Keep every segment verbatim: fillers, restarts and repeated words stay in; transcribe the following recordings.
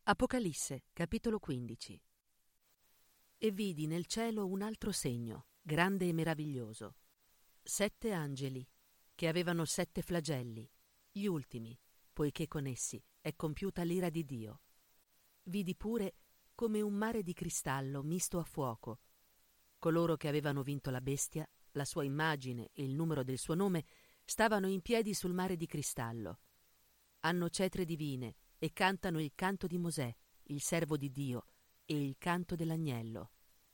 Apocalisse, capitolo quindici. E vidi nel cielo un altro segno, grande e meraviglioso. Sette angeli, che avevano sette flagelli, gli ultimi, poiché con essi è compiuta l'ira di Dio. Vidi pure come un mare di cristallo misto a fuoco. Coloro che avevano vinto la bestia, la sua immagine e il numero del suo nome, stavano in piedi sul mare di cristallo. Hanno cetre divine e cantano il canto di Mosè, il servo di Dio, e il canto dell'agnello.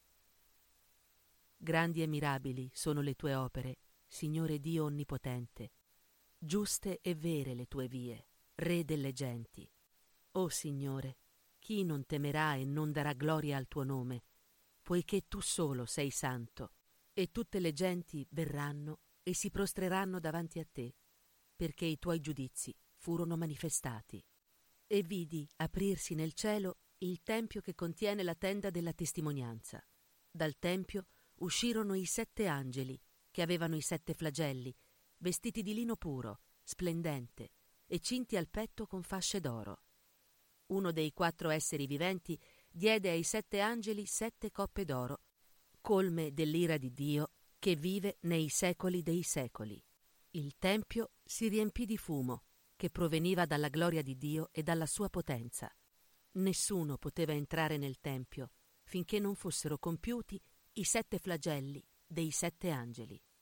Grandi e mirabili sono le tue opere, Signore Dio onnipotente. Giuste e vere le tue vie, Re delle genti. O Signore, chi non temerà e non darà gloria al tuo nome, poiché tu solo sei santo, e tutte le genti verranno e si prostreranno davanti a te, perché i tuoi giudizi furono manifestati. E vidi aprirsi nel cielo il tempio che contiene la tenda della testimonianza. Dal tempio uscirono i sette angeli, che avevano i sette flagelli, vestiti di lino puro, splendente, e cinti al petto con fasce d'oro. Uno dei quattro esseri viventi diede ai sette angeli sette coppe d'oro, colme dell'ira di Dio, che vive nei secoli dei secoli. Il tempio si riempì di fumo, che proveniva dalla gloria di Dio e dalla sua potenza. Nessuno poteva entrare nel tempio finché non fossero compiuti i sette flagelli dei sette angeli.